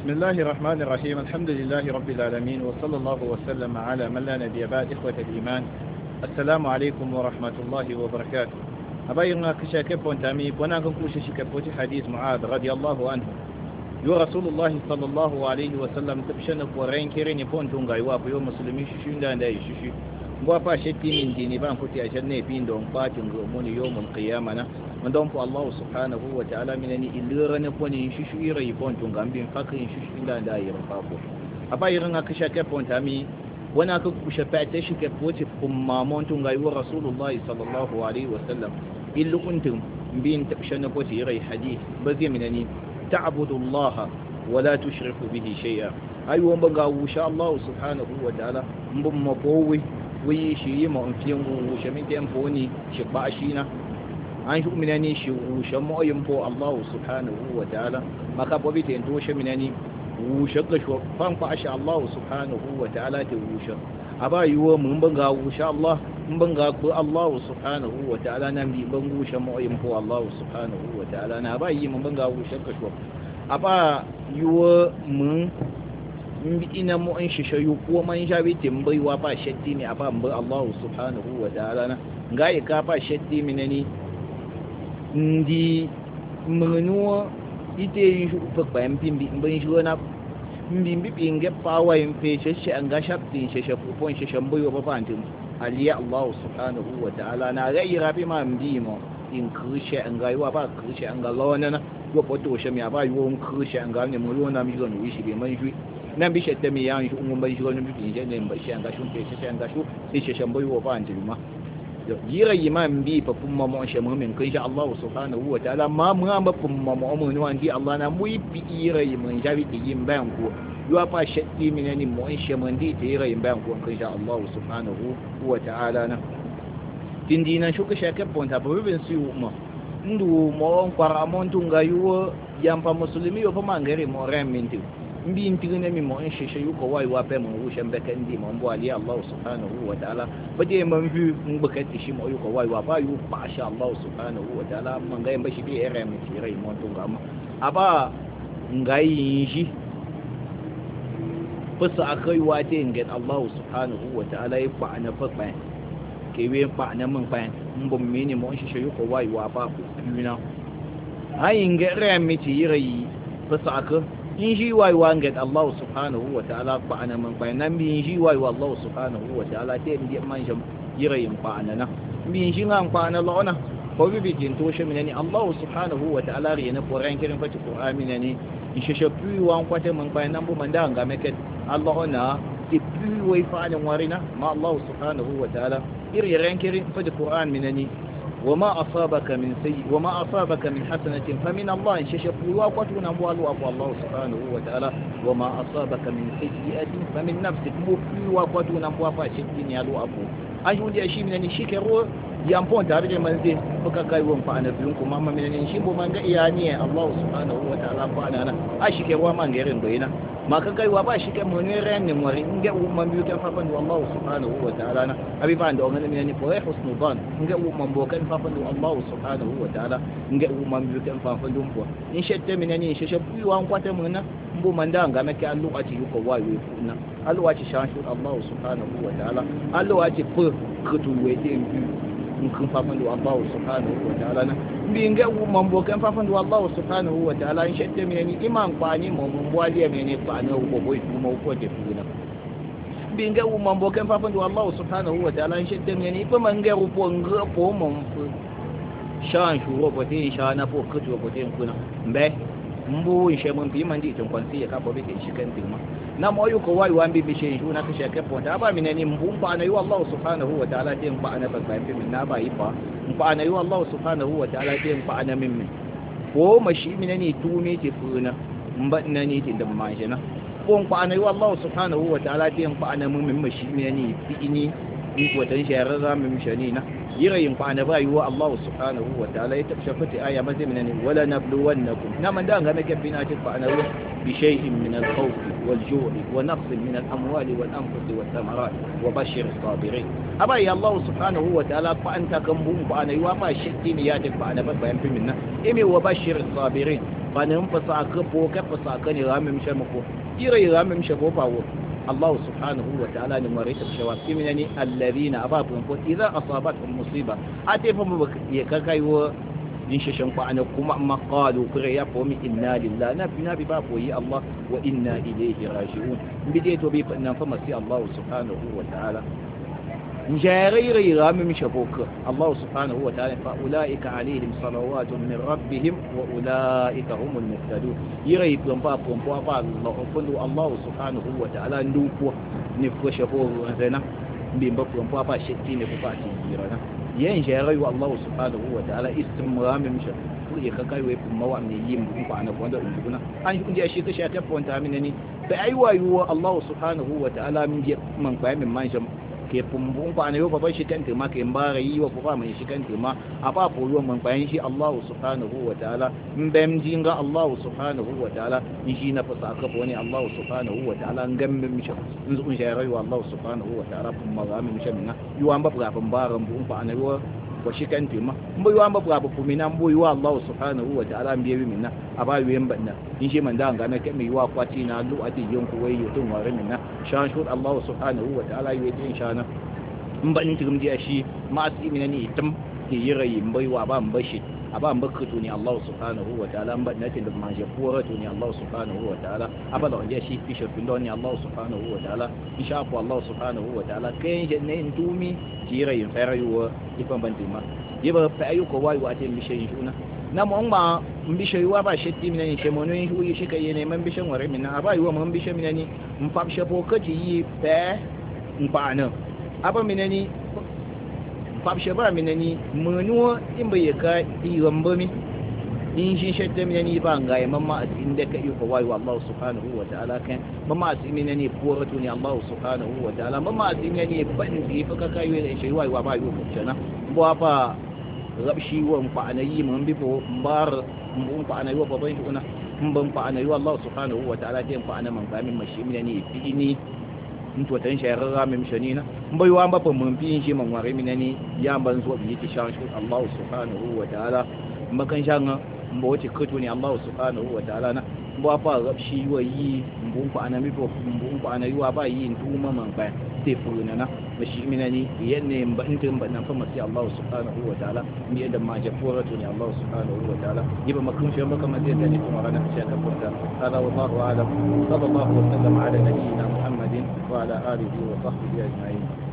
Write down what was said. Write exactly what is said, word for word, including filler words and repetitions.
بسم الله الرحمن الرحيم الحمد لله رب العالمين وصلى الله وسلم على من لا نبي بعد إخوة الإيمان السلام عليكم ورحمة الله وبركاته أبايغنا كشاكب وانتامي وناكم كوشي كبوتي حديث معاذ رضي الله عنه يو رسول الله صلى الله عليه وسلم تبشنك ورين كيرين يبون تونغاي وابو يوم مسلمين ششين دان داي ششي وابا شتي من ديني بان كتي أشني بين دون باتن غموني يوم القيامة من دون الله سبحانه وتعالى من أني إلغرنا بوني ششو إيري يبون تونغام بين فاكرين ششين دان داي رفاقو أبايغنا كشاكب وانتامي وناكم كشفاعتي شكبوتي فمامون تونغاي ورسول الله صلى الله عليه وسلم إلا أنتم بين تبشنك وتيري حديث بذي من أني تعبد الله ولا تشرك به شيئا أيوة بقى وشاء الله سبحانه وتعالى مبوي ويشي ما أنفيهم وشمين تنفوني شباشينا أنشو منني شو وشمو ينفو الله سبحانه وتعالى ما كبوا بيتين توش منني وشق شو فانفعش الله سبحانه وتعالى توش أبا يو من بقى وشاء الله من بقى الله سبحانه وتعالى نمي بقى شمو ينفو الله سبحانه وتعالى أنا أبا يي من بقى وشق شو أبا يو من ina mu an shishayu ko man jabi timbai wa ba shatti ne afa mbar Allah subhanahu wa ta'ala na ngai ka ba shatti minani ndi mnuwa ite yin shu fa bayan bimbi ban shi na bimbi binge pawa yin fe shi an ga shatti shi shi fufon shi shambai wa ba antum aliya Allah subhanahu wa ta'ala na ga irabi ma mbi mo in kushi an ga wa ba kushi an ga lawana na yo poto shi mi ba yo kushi an ga ne mu yo na mi zo ni shi be man shi nan bi shadda mi yan shi umman bai shi wani bikin je ne bai shi an gashu ke shi an gashu sai shi shan bai wa ba anti ma yira imam bi fa kuma mu shi mu min kai sha Allah subhanahu wa ta'ala ma mu ma kuma mu mu ni di Allah na mu bi yira imam jabi di yin bayan ko yo fa shaddi min ni mu shi mun di ti yira yin bayan ko kai sha Allah subhanahu wa ta'ala na tindina shuka shaka ponta ba bin su mu ndu mo kwara mon tunga yo yampa muslimi yo fa mangere mo reminti mbi ntigene mi mo nshishe yuko wai wa pe mo wushe mbeke ndi mo mbo ali Allah subhanahu wa ta'ala bade man bi mbakati shi mo yuko wai wa ba yu ba sha Allah subhanahu wa ta'ala man ga yamba shi bi ere mi tire mo to ngam aba ngai shi fasa akai wa te ngen Allah subhanahu wa ta'ala yi ba na fa ba ke we ba na mun fa mbo mi ni mo nshishe yuko wai wa ba ku yuna ai ngere mi tire fasa akai in shi wai wanget Allah subhanahu wa ta'ala ba ana man bai nan bi shi wai wa Allah subhanahu wa ta'ala te ndi man jam yirayin ba ana na bi shi ngan ba ana lona ko bi bi tin to shi minani Allah subhanahu wa ta'ala ri na Qur'an kirin fati Qur'an minani in shi shi pu wan kwate man bai nan bu man da ga meke Allah na ti pu wai fa ana warina ma Allah subhanahu wa ta'ala iri ran kirin fati Qur'an minani وما أصابك من سيء وما أصابك من حسنة فمن الله ششفوا وقتنا بوالوا أبو الله سبحانه وتعالى وما أصابك من سيئة فمن نفسك مفي وقتنا بوافا شكين يالو أبو أجل دي أشي من الشكر يامبون تارجع منزل فكاكاي ومفعنا بلنكم ماما من الشيب ومن يعني الله سبحانه وتعالى فعنا أشكر ومن غيرين بينا ما كاكاي وابا شكر منيرين نموري نجا ومن بيوكا ففن والله سبحانه وتعالى أبي فان دو من يعني فوي حسن ظن نجا ومن بوكا ففن الله سبحانه وتعالى نجا ومن بيوكا ففن دمبو إن شئت من يعني ششبي وان قوات منا مبو من دان غامك ألو أتي يوكا واي ويفونا ألو أتي شانشور الله سبحانه وتعالى ألو أتي فر كتو ويتين بيو nkan fafan da Allah subhanahu wa ta'ala na bi nga wu mambo kan fafan da Allah subhanahu wa ta'ala in shette me ni iman kwani mo mun waliya me ne fa na ko boy kuma ko te funa bi nga wu mambo kan fafan da Allah subhanahu wa ta'ala in shette me ni fa man ga ru po nga po mon fu shan shuro ko te sha na po kuto ko te kuna mbe mbu in she mun bi man di tun kwansi ya ka bo be shi kan tilma na mo yu ko wai wan bi bi she na ka she ka ponta ba minani mbu pa na yu Allah subhanahu wa ta'ala te pa na ba ba min na ba yi pa pa na yu Allah subhanahu wa ta'ala te pa na min min ko mashi minani tu me te funa mba na ni te da ma je na ko pa na yu Allah subhanahu wa ta'ala te pa na min min mashi minani bi ni ni ko tan shayar za min shani na yirayin fa na bayu Allah subhanahu wa ta'ala ya tafshafati aya maziminani wala nabluwannakum naman da ga make bina ta fa na bi shay'in min al-khawf wal-ju'i wa naqs min al-amwali wal-anfus wath-thamarat wa bashir as-sabirin aba ya Allah subhanahu wa ta'ala fa anta kan bun fa na yuwa ma shakki ne ya ta fa na bayan fi minna imi wa bashir as-sabirin banin fasa ka bo ka fasa ka ne ramin shi mako ira ramin shi ko bawo Allah subhanahu wa ta'ala ne mare ta shawa kimini alladhina ababun ko idza asabatuhum musiba atifa mu ya ka kaiwo din shashan ku ana kuma amma qalu kure ya fomi inna lillahi na bina bi ba koyi Allah wa inna ilayhi raji'un bide to bi fa nan fa masi Allah subhanahu wa ta'ala جاري رامي مشبوك الله سبحانه وتعالى فأولئك عليهم صلوات من ربهم وأولئك هم المهتدون يري بمبا بمبا الله فندو الله سبحانه وتعالى ندوكو نفوش فوق زنا بمبا بمبا شتي نفواتي يرانا ين جاري الله سبحانه وتعالى اسم رامي مشبوك يكاكاي ويب موامي يم بمبا نفواندا أنجبنا أني كنت أشيك شاكا فونتا منني فأيوا يوا الله سبحانه وتعالى من جي من قائم من منجم ke pumbung pa ne yo pa shi kan tema ke mbare yi wa pa mai shi kan tema apa po yo man bayan shi Allah subhanahu wa ta'ala mbem jinga Allah subhanahu wa ta'ala shi na fa saka po ne Allah subhanahu wa ta'ala ngam mi shi nzu un shi rayuwa Allah subhanahu wa ta'ala kuma ga mi shi minna yo an ba ga pambaran bu pa ne yo wa shi kan tema mbo yo an ba ga pu mina mbo yo Allah subhanahu wa ta'ala mbiye minna aba yo yamba na shi man da ga na ke mi wa kwati na lu ati yonku wai yo tun wa minna shan shur Allah subhanahu wa ta'ala yo din sha in ba in tigum dia shi ma asimi ne tam ke yirayi mbai wa ba mbashi aba mbaka to ni Allah subhanahu wa ta'ala ba na tin da ma je pora to ni Allah subhanahu wa ta'ala aba da dia shi fisher findo ni Allah subhanahu wa ta'ala insha Allah subhanahu wa ta'ala kai je ne ndumi yirayi farayu ifan bantima yiba fa ayu ko wai wa tin bishin shuna na mo ma mbisho wa ba shetti minani she mono yin huyi shi kai ne man bishan ware minna aba yuwa man bishan minani mfab shafo kaji yi fa mpana aba minani fabshe ba minani munuwa in bai ka iwan bami in shi shadda minani ba ga ya mamma a cikin da ka yi ko wayo Allah subhanahu wa ta'ala kan mamma a cikin minani poratu ne Allah subhanahu wa ta'ala mamma a cikin minani ban da fa ka kai da shi wayo ba yo kana bo fa rabshi wa fa anayi mun bi ko bar mun fa anayi wa baban shi una mun ban fa anayi Allah subhanahu wa ta'ala den fa ana man gamin mashi minani fi ni into tan shayarra min shanina mbai wa ba mun fi shi man ware minani ya ban zo bi ti shan shi Allah subhanahu wa ta'ala makan shan mbo wace kato ne Allah subhanahu wa ta'ala na mbo fa rabshi wa yi mbo fa ana mi ko mbo fa ana yuwa ba yi tuma man ba te furuna na mashi minani yanne mba intin ban fa masi Allah subhanahu wa ta'ala mi yadda ma jafuratu ne Allah subhanahu wa ta'ala yiba makun shi maka maziyar da ne kuma ranar shi ka furta hada wallahu a'lam sallallahu wa sallam ala nabiyyina muhammadin wa ala alihi wa sahbihi ajma'in